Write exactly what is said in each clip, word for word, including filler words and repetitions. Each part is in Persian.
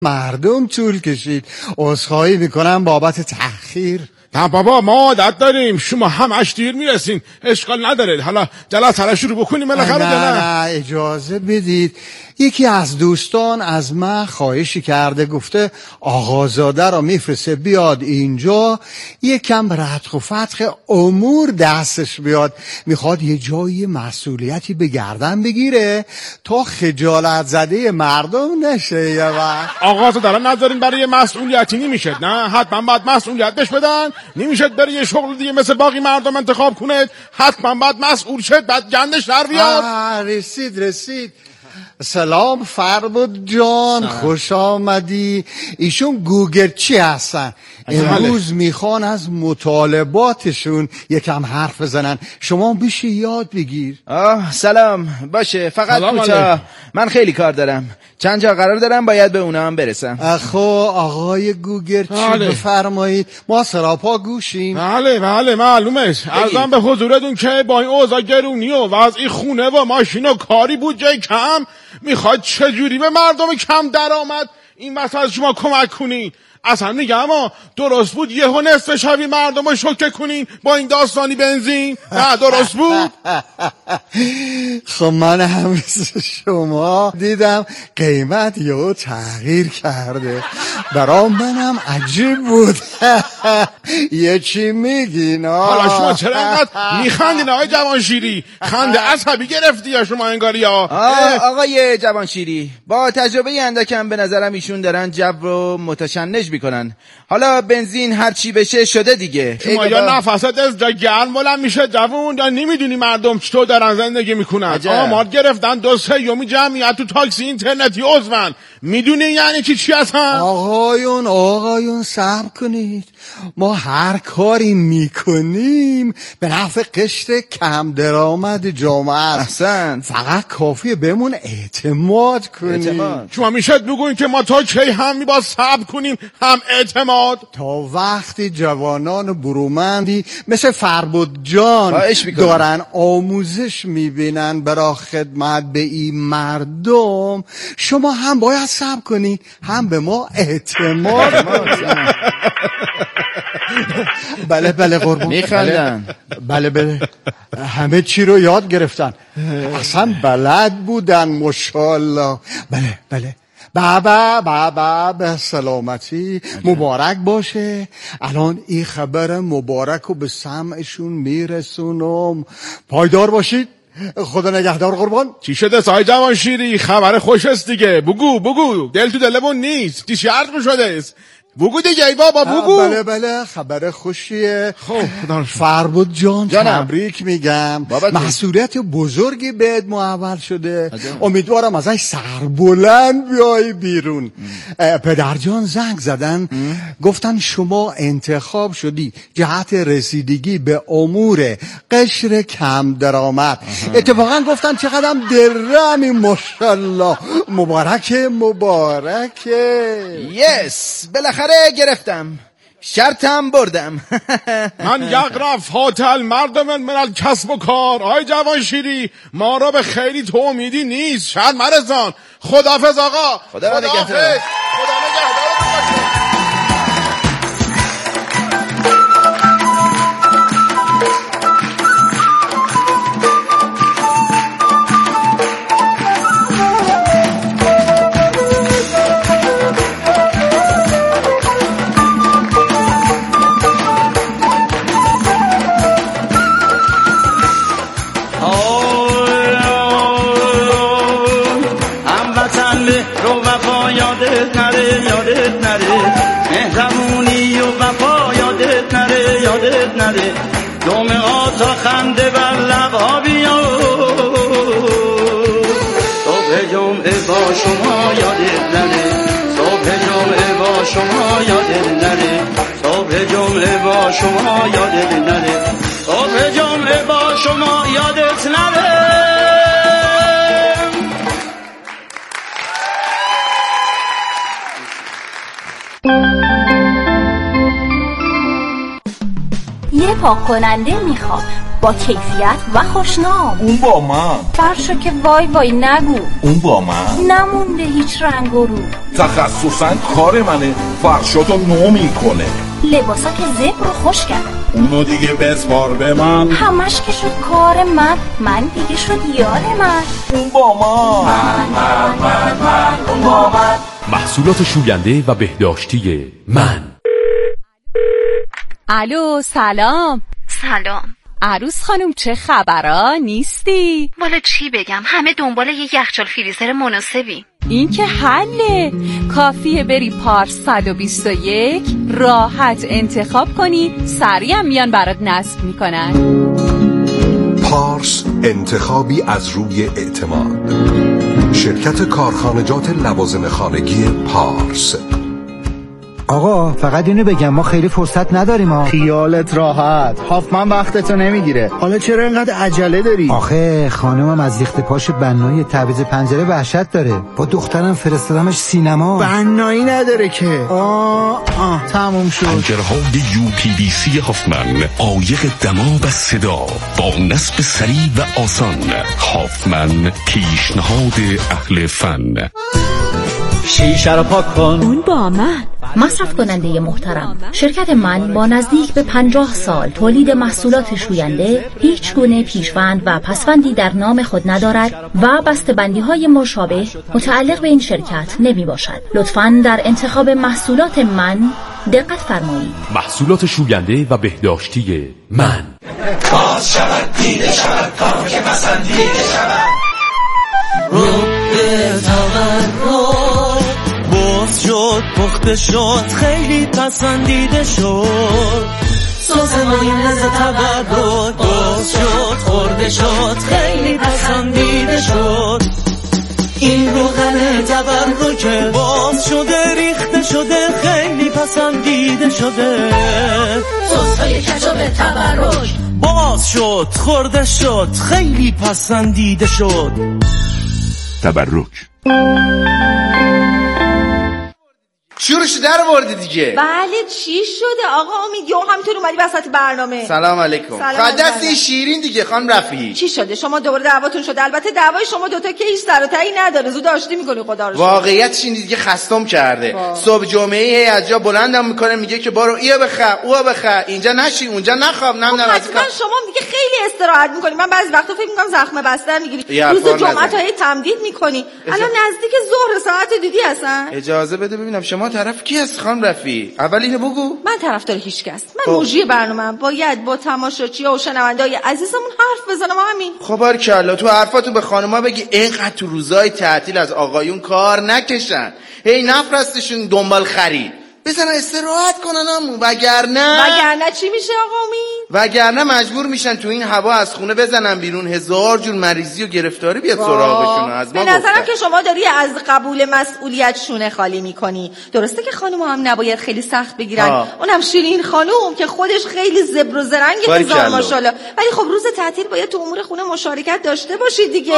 مردم طول کشید. عذرخواهی میکنم بابت تأخیر. نه بابا ما عادت داریم، شما همش دیر میرسین، اشکال نداره. حالا جلسه رو شروع بکنیم بالاخره. نه نه اجازه بدید. یکی از دوستان از من خواهشی کرده، گفته آقازاده رو میفرسته بیاد اینجا یکم ردخ و فتخ امور دستش بیاد، میخواد یه جایی مسئولیتی به گردن بگیره تا خجالت زده مردم نشه. یه وقت آقازاده رو نذارین برای مسئولیتی نمیشه، نه حتما باید مسئولیت بهش بدن. نمیشه برای یه شغل دیگه مثل باقی مردم انتخاب کنه، حتما باید مسئول شد، بعد گندش در بیاد. رسید رسید. سلام فربود جان، خوش آمدی. ایشون گوگرچی هستن، امروز میخوان از مطالباتشون یکم حرف بزنن، شما بشه یاد بگیر. آه سلام. باشه فقط کوتاه، من خیلی کار دارم، چند جا قرار دارم باید به اونا هم برسم. خب آقای گوگرچی بفرمایید، ما سراپا گوشیم. بله بله معلومه. ارزم به حضورتون که با این اوضاع گرونی و وضعی خونه و ماشین و کاری بود جای کم، میخواد چجوری به مردم کم درآمد این مثلا شما کمک کنین؟ اصلا میگم اما درست بود یه ها نصف شبی مردم رو شوکه کنین با این داستانی بنزین؟ نه درست بود؟ خب من هم مثل شما دیدم قیمت یهو تغییر کرده، برام منم عجیب بود. یه چی میگین؟ حالا شما چرا اینقدر میخندین آقای جوانشیری؟ خنده عصبی گرفتی یا شما انگاری ها؟ آقای جوانشیری با تجربه اندکم به نظرم ایشون دارن جو رو متشنج میکنن. حالا بنزین هر چی بشه شده دیگه. شما یا نفست از جا گرم بلند میشه جوون، یا نمیدونی مردم چطور دارن زندگی میکنن. آمار گرفتن دو سه یومی جمعیت تو تاکسی اینترنتی عضون، میدونی یعنی چی چی هستن؟ آقایون آقایون صبر کنید، ما هر کاری میکنیم به نفع قشر کم درآمد جامعه است. احسن. فقط کافیه بهمون اعتماد کنیم. شما میشه بگوین که ما تا کی هم میباید صبر کنیم هم اعتماد؟ تا وقتی جوانان برومندی مثل فربود جان دارن آموزش میبینن برای خدمت به این مردم، شما هم باید صبر کنید هم به ما اعتماد. بله بله قربان میخندن. بله بله همه چی رو یاد گرفتن، اصلا بلد بودن ماشاءالله. بله بله بابا بابا به سلامتی، مبارک باشه. الان این خبر مبارک رو به سمعشون میرسونم، پایدار باشید. خدا نگهدار قربان. چی شده سای جوانشیری؟ خبر خوش است دیگه، بگو بگو، دل تو دلمون نیست، چی شرط شده است؟ بگو دیگه ای بابا بگو. بله بله خبر خوشیه. خب فربود جان جانم. تبریک میگم، مسئولیت بزرگی بهت محول شده. امیدوارم ازش سربلند بیای بیرون. پدر جان زنگ زدن ام. گفتن شما انتخاب شدی جهت رسیدگی به امور قشر کم درآمد. اتفاقا گفتن چقدر درمی ماشاءالله. مبارکه مبارکه. یس بالاخره گرفتم، شرطم بردم. من یقرف هاتل مردم من الکسب و کار. آی جوانشیری ما را به خیلی تو امیدی نیست، شاید مرزان. خداحافظ آقا. خدا نگهدار. خدا نگهدار. جمعه تا خنده بر لبا بیا، صبح جمعه با شما یادت نره، صبح جمعه با شما یادت نره، صبح جمعه با شما یادت نره، صبح جمعه با شما یادت نره. یه پاک کننده میخواد با کیفیت و خوشنام. اون با من. فرشو که وای وای نگو. اون با من. نمونده هیچ رنگ و رو. تخصصاً کار منه، فرشاتو نو میکنه. لباسا که زبر و خوش کرد. اونو دیگه بسپار به من. همش که شد کار من، من دیگه شد یار من. اون با من. من من من من اون با من. محصولات شوینده و بهداشتی من. الو سلام. سلام. عروس خانم چه خبرا؟ نیستی؟ والا چی بگم، همه دنبال یه یخچال فریزر مناسبی. این که حله، کافیه بری پارس صد و بیست و یک راحت انتخاب کنی، سریع هم میان برات نصب میکنن. پارس، انتخابی از روی اعتماد. شرکت کارخانجات لوازم خانگی پارس. آقا فقط اینو بگم ما خیلی فرصت نداریم ها. خیالت راحت، هافمن وقتتو نمیگیره. حالا چرا اینقدر عجله داری؟ آخه خانومم از ریخت پاش بنایی تعویض پنجره وحشت داره. با دخترم فرستادمش سینما. بنایی نداره که. آه آه تموم شد. پنجره‌های یو پی وی سی هافمن، عایق دماغ و صدا با نصب سریع و آسان. هافمن، پیشنهاد اهل فن. شیشه رو پاک کن. اون با من. مصرف کننده محترم، شرکت من با نزدیک به پنجاه سال تولید محصولات شوینده هیچ گونه پیشوند و پسوندی در نام خود ندارد و بسته‌بندی های مشابه متعلق به این شرکت نمی باشد. لطفاً در انتخاب محصولات من دقت فرمایید. محصولات شوینده و بهداشتی من. باز شود دیده شود کار که پسندیده شود. رو به تولد باز شد پخته شد خیلی پسندیده شد. سازمانی لذت تولد باز شد خورده شد خیلی پسندیده شد. این روغن تبرک باز شده ریخته شده خیلی پسندیده شده. سس‌های کچاپ تبرک باز شد خورده شد خیلی پسندیده شد. تبرک. شورش در آوردی دیگه. بله چی شده آقا امید؟ یو همینطور اومدی وسط برنامه. سلام علیکم. فقط دست این شیرین دیگه خانم رفیعی. چی شده؟ شما دوباره دعواتون شده؟ البته دعوای شما دوتا که هیچ سر و تهی نداره، زود آشتی میکنی خدا رو. واقعیتش این دیگه خستم کرده. با. صبح جمعه از جا بلندم میکنه میگه که برو اینو بخر اونو بخر، اینجا نشی اونجا نخواب، نم نم. حتما شما دیگه خیلی استراحت میکنی. من بعضی وقتا فکر میکنم زخم بستر میگیری، روز جمعه تا هی تمدید میکنی. الان نزدیک ظهر ساعت دیدی هستن. اجازه بده ببینم شما طرف کی هست خانم رفیعی؟ اول اینو بگو. من طرفدار هیچ کس. من موجی برنامه‌ام، باید با تماشاچی‌ها و شنونده‌های عزیزمون حرف بزنم همین. خب بارکالله، تو حرفاتو به خانم‌ها بگی اینقدر تو روزای تعطیل از آقایون کار نکشن، هی نفرستشون دنبال خرید، بزنن استراحت کنن همون. وگرنه وگرنه چی میشه آقا امید؟ وگرنه مجبور میشن تو این هوا از خونه بزنن بیرون، هزار جور مریضی و گرفتاری بیاد سراغشون. از ما به نظرم که شما داری از قبول مسئولیت شونه خالی میکنی. درسته که خانم هم نباید خیلی سخت بگیرن، آه. اونم شیرین خانم که خودش خیلی زبر و زرنگ هزار ماشاءالله، ولی خب روز تعطیل باید تو امور خونه مشارکت داشته باشید دیگه.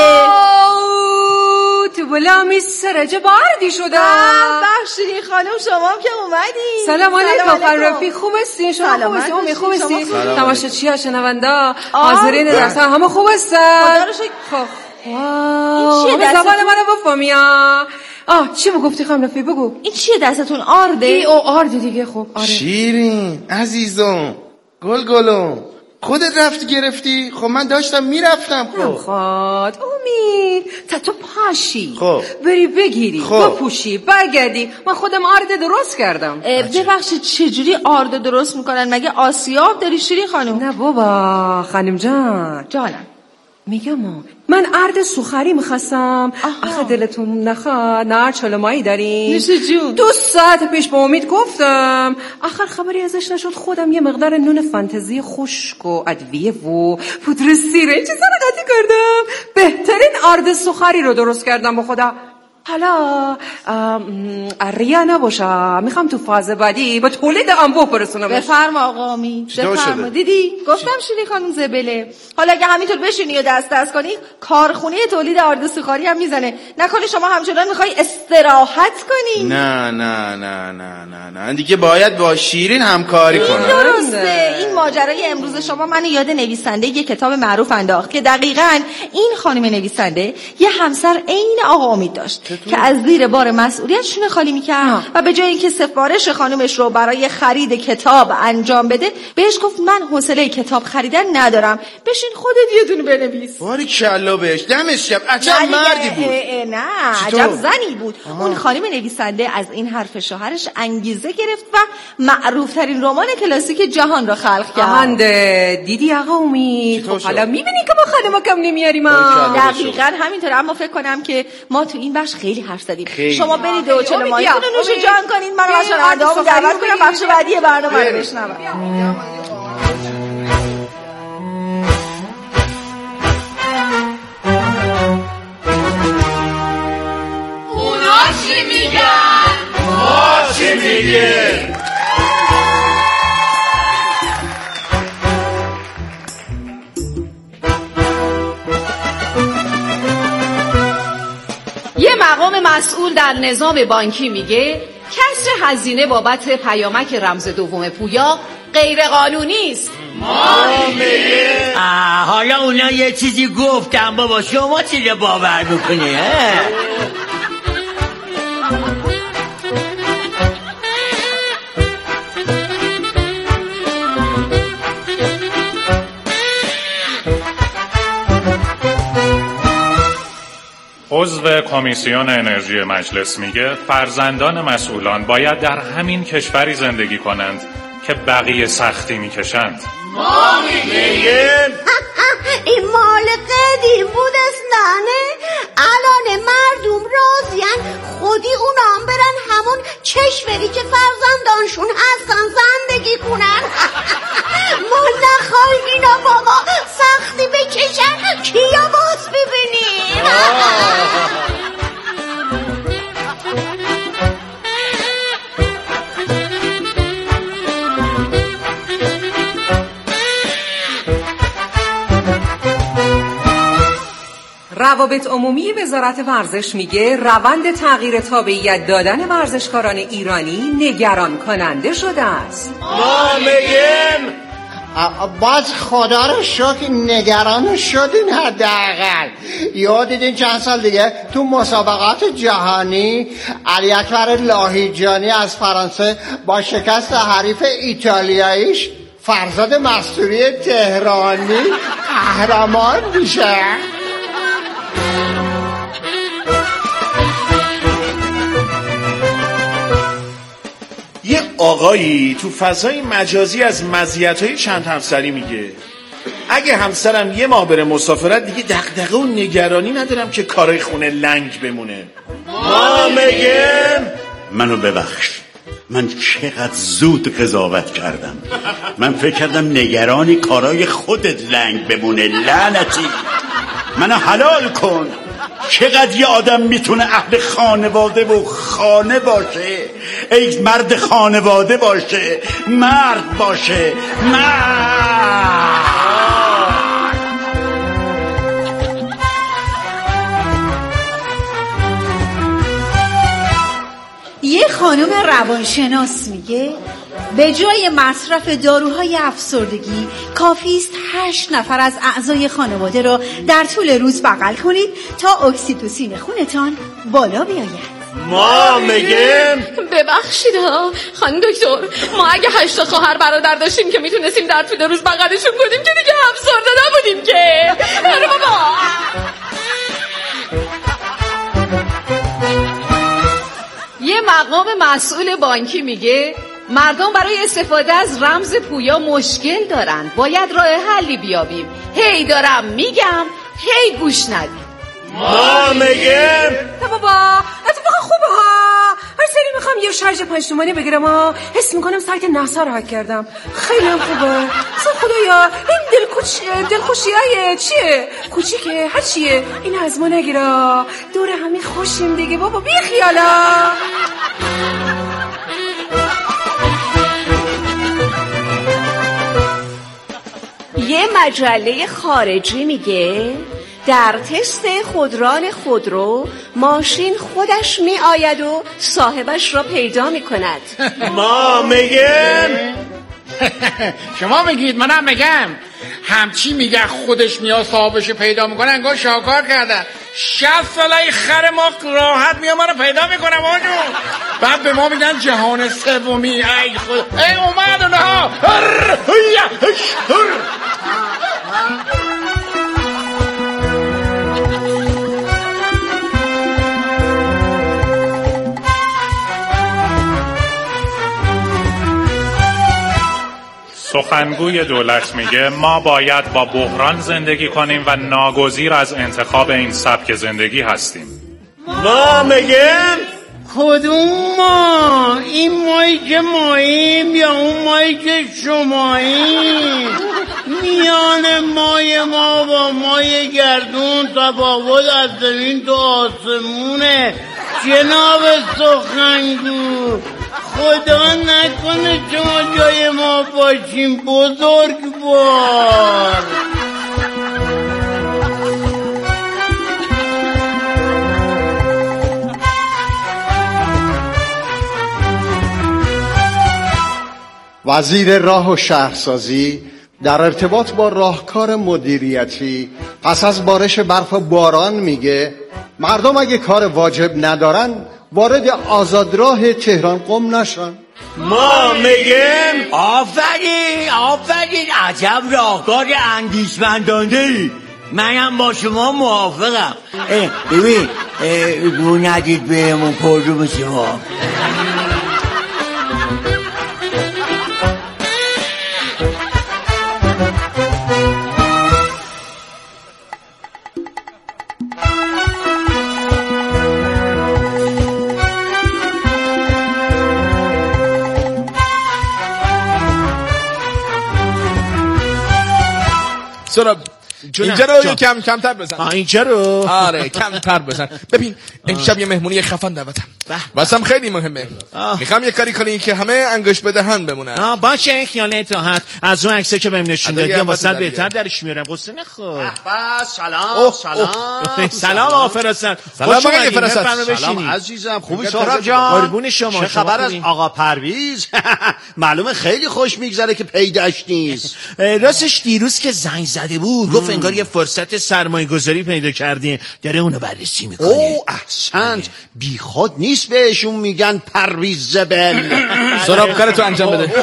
تو بلامی سرجه باردی شده. بخشیدین خانم شما هم که اومدین. سلام علیکم خانم رفیع، خوب هستین؟ شما خوب هستین؟ امی خوب هستین؟ تماشاچی ها شنوندا حاضرین درس همه خوب هستن؟ خدا رو شکر. خب این چیه دستتون؟ زبان منو بفهمیا. آه چی گفتی خانم رفیع؟ بگو. این چیه دستتون؟ آرده؟ ای او آرده دیگه. خب آره. شیرین عزیزم گل گلم خودت رفتی گرفتی؟ خب من داشتم میرفتم. خب خود امید تا تو پاشی خب بری بگیری خب. بپوشی برگردی. من خودم آرد درست کردم. ببخشید چجوری آرد درست میکنن؟ مگه آسیاب داری شیرین خانم؟ نه بابا خانم جان جانم میگم من ارد سوخری میخواستم. آخه دلتون نخواد نه چلمایی داریم؟ نوشه جون. دو ساعت پیش با امید گفتم، آخر خبری ازش نشد. خودم یه مقدار نون فانتزی خشک و ادویه و پودر سیره چیزا رو قاطی کردم. بهترین ارد سوخری رو درست کردم با خدا. حالا ریا نباشه، میخوام تو فاز بعدی با تولید انبوه برسونم. بفرما آقا امید بفرما. دیدی گفتم شیرین خانم زبله. حالا اگه همینطور بشینی و دست دست کنی کارخونه تولید آرد سوخاری هم میزنه. نکنه شما همچنان میخوای استراحت کنی؟ نه نه نه نه نه نه دیگه باید با شیرین همکاری کنم. درسته. این ماجرای امروز شما منو یاد نویسنده یه کتاب معروف انداخت که دقیقاً این خانم نویسنده یه همسر عین آقا امید داشت که از زیر بار مسئولیت شونه خالی میکرد و به جای اینکه سفارش خانمش رو برای خرید کتاب انجام بده بهش گفت من حوصله کتاب خریدن ندارم، بشین خودت یه دونه بنویس. باری کلا بهش، دمش گرم. عجب مردی بود. نه عجب زنی بود. آها. اون خانم نویسنده از این حرف شوهرش انگیزه گرفت و معروف ترین رمان کلاسیک جهان را خلق کرد. آهند دیدی آقا امید؟ خب حالا میبینی که ما خانم‌ها کم نمیاریم. دقیقاً همینطوره، اما فکر کنم که ما تو این بخش خیلی حرف زدیم. شما برید دو چلو مایتون رو نوش جان کنین، من بچه‌ها رو ادامه دعوت کنم بخش بعدی برنامه رو بشنوم. اونا چی میگن؟ ما چی میگن؟ یه مقام مسئول در نظام بانکی میگه کسر هزینه بابت پیامک رمز دوم پویا غیر قانونی است. ما میگه حالا اونا یه چیزی گفتم بابا، شما چی رو باور میکنی؟ عضو کمیسیون انرژی مجلس میگه فرزندان مسئولان باید در همین کشوری زندگی کنند که بقیه سختی میکشند. ما میگیم این مال قدیم بود اسنانه، الان مردم راضین خودی اونام برن همون کشوری که فرزندانشون هستن زندگی کنن. ما نخواهیم اینا بابا سختی بکشن، کیا باز ببینیم. روابط عمومی وزارت ورزش میگه روند تغییر تابعیت دادن ورزشکاران ایرانی نگران کننده شده است. ما میگیم باز خدا رو شکر نگران شدین. حداقل یاد دیدین چند سال دیگه تو مسابقات جهانی علی اکبر لاهیجانی از فرانسه با شکست حریف ایتالیاییش فرزاد مستوری تهرانی قهرمان میشه. یه آقایی تو فضای مجازی از مزیت‌های چند همسری میگه اگه همسرم یه ماه بره مسافرت دیگه دغدغه و نگرانی ندارم که کارای خونه لنگ بمونه. ما میگیم منو ببخش، من چقدر زود قضاوت کردم. من فکر کردم نگرانی کارای خودت لنگ بمونه. لعنتی منو حلال کن. چقدر یه آدم میتونه اهل خانواده و خانه باشه؟ ای مرد خانواده باشه، مرد باشه، مرد. یه خانم روانشناس میگه به جای مصرف داروهای افسردگی کافی است هشت نفر از اعضای خانواده را در طول روز بغل کنید تا اکسیتوسین خونتان بالا بیاید. ما میگیم ببخشید ها خانم دکتر، ما اگه هشت خواهر برادر داشتیم که میتونستیم در طول روز بغلشون کنیم که دیگه افسرده نبودیم که. آره بابا. یه مقام مسئول بانکی میگه مردم برای استفاده از رمز پویا مشکل دارن، باید راه حلی بیابیم. هی دارم میگم، هی گوش ندید. ما میگیم بابا اتفاقا خوبه ها، هر سری میخوام یه شارژ پنج تومانی بگیرم ها، حس میکنم سایت ناسا رو هک کردم. خیلی هم خوبه. اصلا خدایا این دلخوش دلخوشیای چیه؟ کوچیکه هر چیه این از ما نگیره، دور همین خوشیم دیگه بابا، بی خیالا. یه مجله خارجی میگه در تست خودران خودرو ماشین خودش می آید و صاحبش را پیدا می کند. ما میگیم شما میگید منم میگم. همچی میگه خودش میاد صاحبش پیدا میکنه انگار شاکار کردن. شصت ساله خر ما راحت میاد ما رو پیدا میکنه آجون. بعد به ما میگن جهان سومی. ای خود ای اومد اونها. سخنگوی دولت میگه ما باید با بحران زندگی کنیم و ناگزیر از انتخاب این سبک زندگی هستیم. ما میگیم کدوم ما؟ این مایی که ماییم یا اون مایی که شماییم؟ میان مای ما با مای گردون تفاوت از زمین تا آسمونه جناب سخنگو. خدا نکنه شما جای ما باشیم بزرگوار. وزیر راه و شهرسازی در ارتباط با راهکار مدیریتی پس از بارش برف و باران میگه مردم اگه کار واجب ندارن وارد آزادراه تهران قم نشن. ما میگیم آفرین آفرین عجب راهکار اندیشمندانه‌ای. منم با شما موافقم. ببین گو ندید بهمون کردوم شما. سراب اینجا رو یه کم کمتر بزن. آه اینجا رو آره کمتر بزن. ببین امشب یه مهمونی خفن دعوتم واسم خیلی مهمه. میخوام یه کاری کنی که همه انگوش بدهن بمونن. آه باشه خیالت راحت. از اون عکسا که بهم نشون دادی واسه بهتر درش میارم. قصه نخور. سلام سلام سلام آقا فرستاد. سلام آقا فرستاد. سلام عزیزم. خوبی سهراب جان؟ قربون شما. چه خبر از آقا پرویز؟ معلومه خیلی خوش میگذره که پیداش نیست. راستش دیروز که زنگ زده بود گفت انگار یه فرصت سرمایه گذاری پیدا کردی داره اونو بررسی میکنه. او احسنت. بی خود نیست بهشون میگن پرویز زبل. سراب کارتو انجام بده.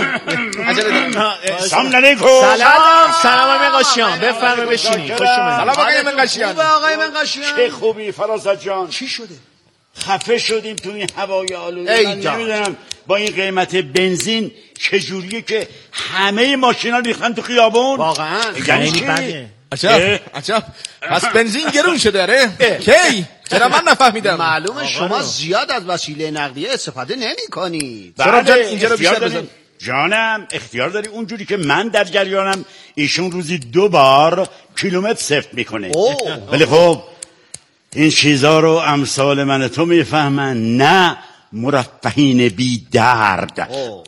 سلام علیکم. سلام سلام آقای منقاشیان. بفرمایید بشینید. خوش اومدید. سلام آقای منقاشیان. خوبه آقای منقاشیان. چه خوبی فرازت جان. چی شده؟ خفه شدیم تو این هوای آلوده. من نمیدونم با این قیمت بنزین چجوریه که همه ماشینا ریختن تو خیابون. واقعا یعنی بده. عجب عجب. پس بنزین گرون شده اره. کی؟ چرا من نفهمیدم؟ معلومه شما زیاد از وسیله نقلیه استفاده نمی‌کنید. سراب جان اینجا رو بیشتر بزن. جانم اختیار داری. اونجوری که من در جریانم ایشون روزی دو بار کیلومتر صفر میکنه. ولی خب این چیزا رو امثال من تو میفهمن نه مرفهین بی درد.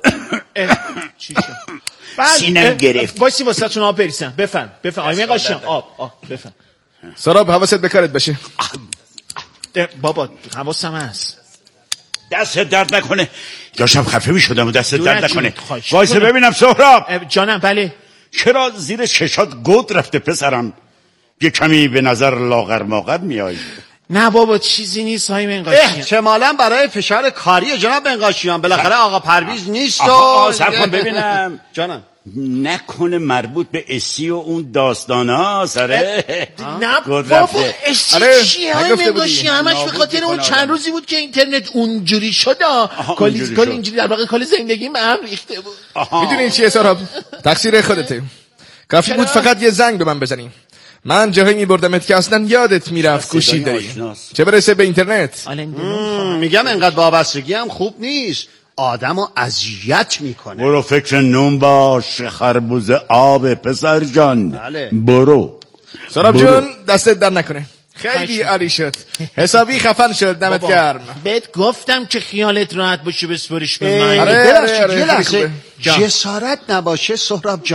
چی شد؟ سینم گرفت. وایسی واسهتون آب بریزم. بفهم بفهم آقای منقاشیان آب آب بفهم. سراب حواست به کارت باشه. بابا حواسم هست. دست درد نکنه. داشتم خفه میشدم و دست درد نکنه. وایسه ببینم سهراب جانم. بله چرا زیر چشات گود رفته پسرم؟ یه کمی به نظر لاغر ماغر میای. نه بابا چیزی نیست های منقاشیان. احتمالاً برای فشار کاری جناب منقاشیان. بالاخره آقا پرویز نیست و آقا صبر کن ببینم. جانم نکنه مربوط به اسی و اون داستانا سره؟ نه بابا اسی چیه های منقاشیان؟ همش به خاطر اون چند روزی بود که اینترنت اونجوری شد. کلی کلی اینجوری در واقع کلی زندگی من ریخته بود. میدونی چیه سراب؟ تقصیر خودته. کافی بود فقط یه زنگ به من بزنی. من جایی میبردمت که اصلا یادت میرفت گوشی داری. چه برسه به اینترنت. میگم انقدر وابستگی هم خوب نیست. آدمو اذیت میکنه. برو فکر نون باش خربوزه آب پسر جان. بله. برو. سراب جون دستت در نکنه. خیلی عالی شد. حسابی خفن شد. دمت گرم. بهت گفتم که خیالت راحت باشه بسپارش به من. آره یه لحظه جسارت نباشه سهراب جان.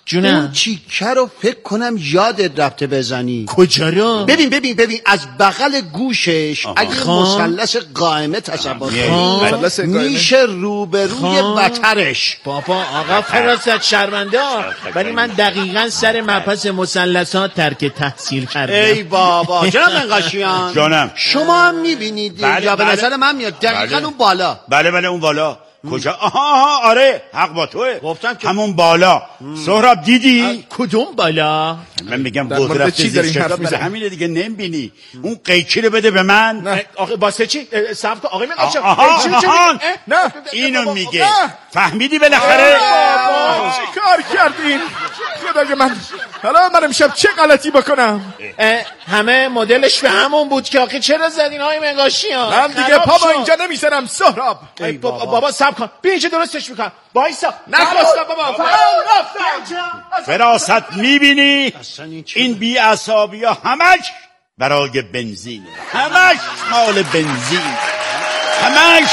جونم اون چیکه رو فکر کنم یادت رفته بزنی. کجا رو؟ ببین ببین ببین از بغل گوشش اگه مثلث قائمه تصور کنی میشه روبروی وترش. بابا آقا فراست شرمنده ها، ولی من دقیقا سر مبحث مثلثات ترک تحصیل کردم. ای بابا جناب منقاشیان جانم شما هم میبینید یا به نظر من میاد دقیقا اون بالا. بله بله اون بالا کجا؟ آها آها آره حق با توه، گفتم که همون بالا. سهراب دیدی؟ کدوم بالا؟ من میگم بود رفته زیر کتاب برای همینه دیگه نمیبینی. اون قیچی رو بده به من. نه آقا واسه چی؟ صبر کن آقای منقاشیان. آها نه اینو میگه فهمیدی بالاخره؟ چی کار کردین؟ خدای من حالا من امشب چه غلطی بکنم؟ همه مدلش به همون بود که آخه چرا زدین های منقاشیان؟ من دیگه پا با اینجا نمیذارم سهراب. بابا صبر کن بیا اینجا درستش میکنم. وایسا نخواستم بابا. فراست میبینی؟ این بی عصابی ها همش برای بنزینه، همش مال بنزین، همش.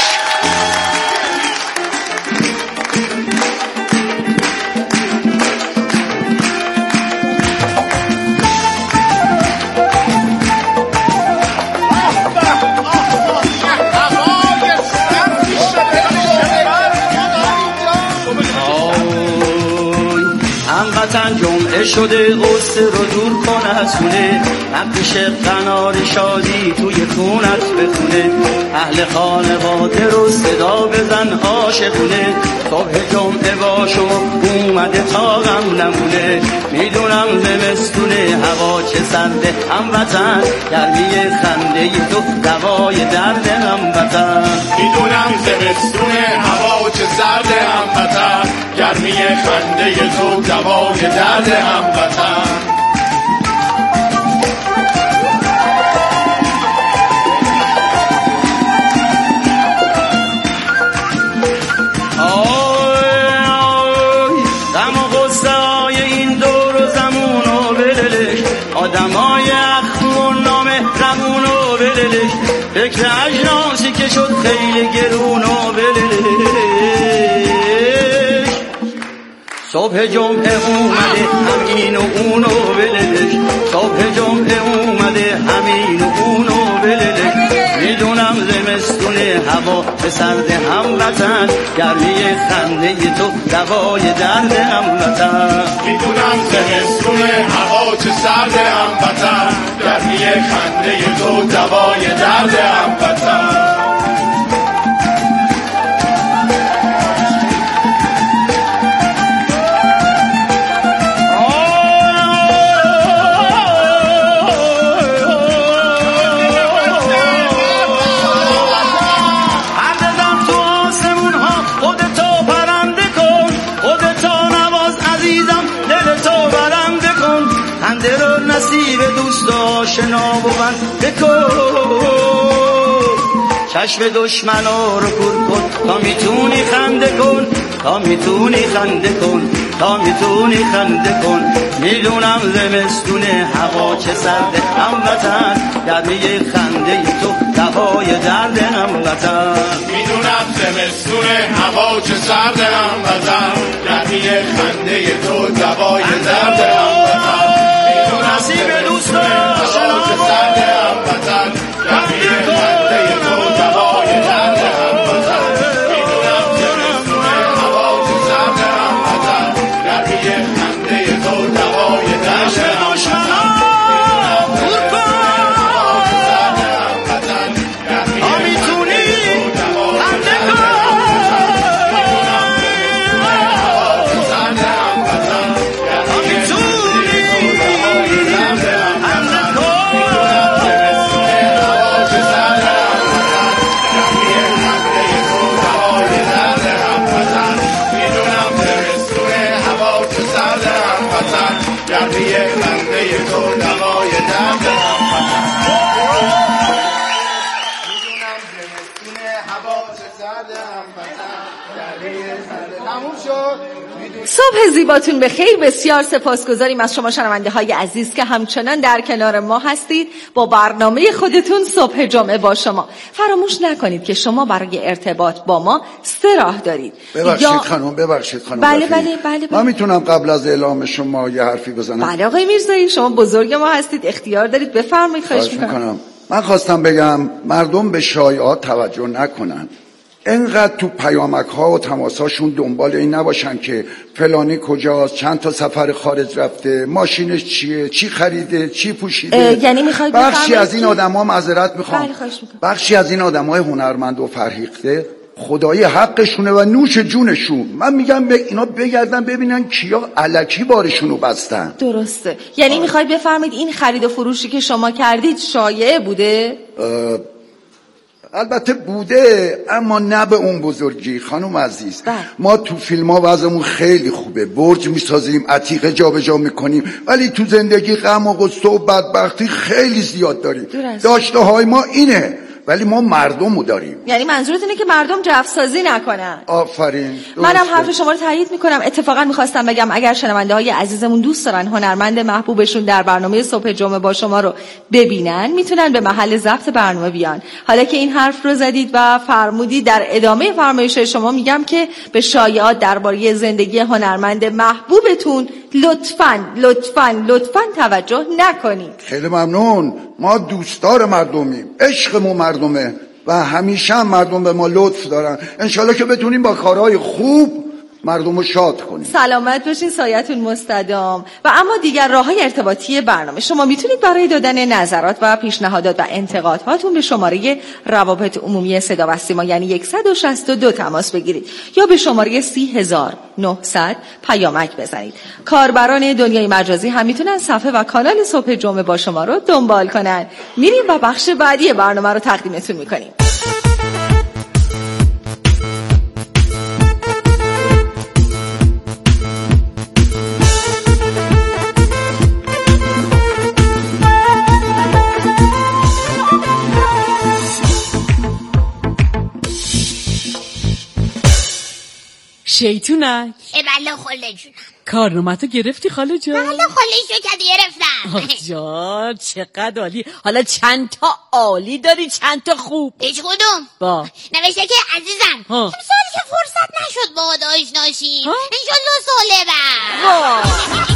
هموطن جمعه شده قصه رو دور کن از خونه، نقش قنار شادی توی خونت بخونه، اهل خانواده رو صدا بزن عاشقونه، صبح جمعه باشو اومده تا غم نمونه، میدونم زمستونه هوا چه سرده هموطن، گرمی خنده تو دوای درد هموطن، میدونم زمستونه هوا چه سرده هموطن، گرمی خنده تو دوای درد هموطن. آدمای اخمون نامه رمونو بللش، فکر اجناسی که شد خیلی گرونو بللش، صبح جمعه اومده همین و اونو بللش، صبح جمعه اومده همین و اونو بللش، میدونم زمستونه هوا به سرد هموطن، گرمی خنده تو دوای درد هموطن، میدونم زمستونه هوا چه سرد هموطن، گرمی خنده تو دوای درد هموطن. آشنا و بنده کن، چشم دشمنا رو کور کن تا میتونی خنده کن، تا میتونی خنده کن، تا میتونی خنده کن، میدونم زمستونه هوا چه سرده هموطن، گرمی خنده تو دوای درد هموطن، میدونم زمستونه هوا چه سرده هموطن، گرمی خنده تو دوای درد هموطن، نصیب دوستا شنا چه سرده هموطن، گرمی خنده تو دوای درد هموطن، میدونم زمستونه هوا چه سرده هموطن، گرمی خنده تو دوای درد هموطن، تموم شد. صبح زیباتون بخیر. بسیار سپاسگزاریم از شما شنونده های عزیز که همچنان در کنار ما هستید با برنامه خودتون صبح جمعه با شما. فراموش نکنید که شما برای ارتباط با ما سه راه دارید. ببخشید یا... خانم ببخشید خانم بله بله بله, بله. من میتونم قبل از اعلام شما یه حرفی بزنم؟ بله آقای میرزایی، شما بزرگ ما هستید، اختیار دارید، بفرمایید. خواهش میکنم. من خواستم بگم مردم به شایعات توجه نکنن، انقدر تو پیامک ها و تماساشون دنبال این نباشن که فلانی کجاست، چند تا سفر خارج رفته، ماشینش چیه، چی خریده، چی پوشیده. یعنی میخواید بخشی از این آدما معذرت میخوام، بله بخشی از این آدمای هنرمند و فرهیخته خدای حقشونه و نوش جونشون. من میگم به اینا بگردن ببینن کیا الکی بارشونو بستن. درسته. یعنی آه. میخواید بفرمایید این خرید و فروشی که شما کردید شایعه بوده؟ البته بوده، اما نه به اون بزرگی خانم عزیز. بله. ما تو فیلم ها وضعمون خیلی خوبه، برج میسازیم، عتیقه جا به جا میکنیم، ولی تو زندگی غم و غصه و بدبختی خیلی زیاد داریم. داشته های ما اینه، ولی ما مردمو داریم. یعنی منظورت اینه که مردم جفسازی نکنن. آفرین. منم حرف شما رو تایید میکنم. اتفاقا میخواستم بگم اگر شنونده های عزیزمون دوست دارن هنرمند محبوبشون در برنامه صبح جمعه با شما رو ببینن، میتونن به محل ضبط برنامه بیان. حالا که این حرف رو زدید و فرمودید، در ادامه فرمایش شما میگم که به شایعات درباره زندگی هنرمند محبوبتون لطفاً لطفاً لطفاً توجه نکنید. خیلی ممنون. ما دوستدار مردمیم، عشقمون مردمه و همیشه هم مردم به ما لطف دارن. انشالله که بتونیم با کارهای خوب مردم رو شاد کنیم. سلامت باشین، سایتون مستدام. و اما دیگر راه‌های ارتباطی برنامه، شما میتونید برای دادن نظرات و پیشنهادات و انتقادهاتون به شماره روابط عمومی صدا و سیما یعنی صد و شصت و دو تماس بگیرید یا به شماره سی هزار و نهصد پیامک بزنید. کاربران دنیای مجازی هم میتونن صفحه و کانال صبح جمعه با شما رو دنبال کنن. میریم و بخش بعدی برنامه رو تقدیمتون میکنیم. شیطونک بله خاله جونم. کارنامه‌تو گرفتی خاله جان؟ بله خاله جون که گرفتم. آه جان چقدر عالی. حالا چند تا عالی داری چند تا خوب؟ هیچ کدوم. با نوشته که عزیزم امسال که فرصت نشد باهات آشنا شیم، انشالله سال بعد.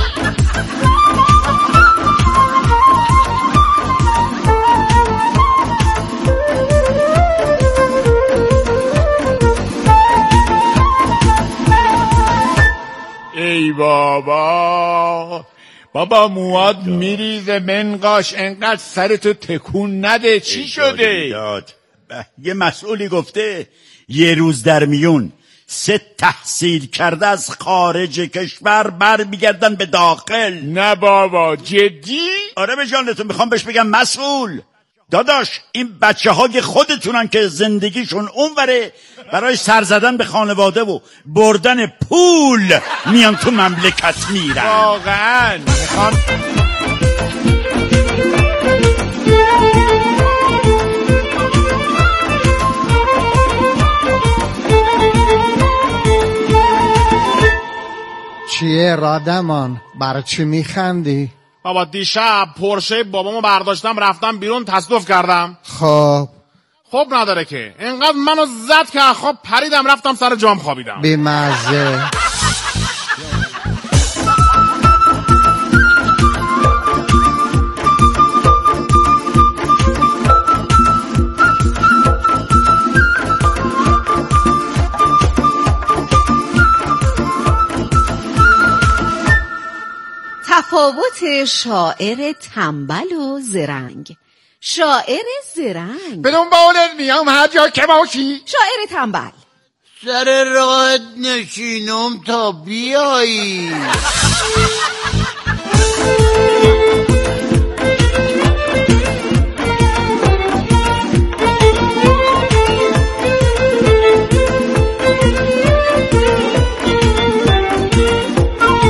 ای بابا بابا مواد میریزه منقاش، انقدر سرتو تکون نده. چی شده؟ یه مسئولی گفته یه روز در میون سه تحصیل کرده از خارج کشور بر میگردن به داخل. نه بابا جدی؟ آره به جانتون میخوام بهش بگم مسئول داداش، این بچه های خودتونن که زندگیشون اونوره، برای سر زدن به خانواده و بردن پول میان تو مملکت میرن. واقعا میخوام چیه رادمان؟ برای چی میخندی؟ بابا دیشب پرشه بابامو برداشتم رفتم بیرون تصادف کردم. خب خب نداره که اینقدر منو زد که خواب پریدم رفتم سر جام خوابیدم. بی مزه. تفاوت شاعر تنبل و زرنگ. شاعر زرنگ به دنبال میام هر جا که باشی. شاعر تنبل سر راحت نشینم تا بیایی.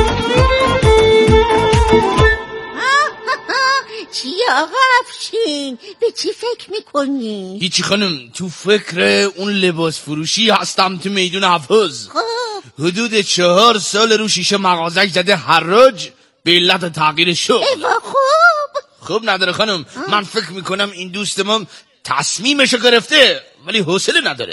چی آقا افشین؟ خانم به چی فکر میکنی؟ هیچی خانم، تو فکر اون لباس فروشی هستم تو میدون حافظ. خب حدود چهار سال رو شیشه مغازش زده حراج به علت تغییر شغل. ایوا خوب خوب نداره خانم. من فکر میکنم این دوست ما تصمیمشو گرفته ولی حوصله نداره.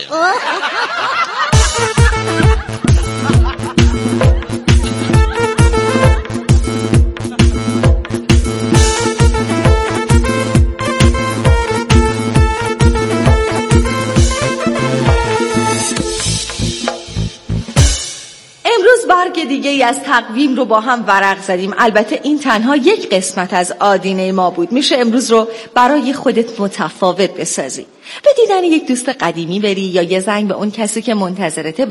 برگ دیگه ای از تقویم رو با هم ورق زدیم. البته این تنها یک قسمت از آدینه ما بود. میشه امروز رو برای خودت متفاوت بسازی. به دیدن یک دوست قدیمی بری یا یه زنگ به اون کسی که منتظرته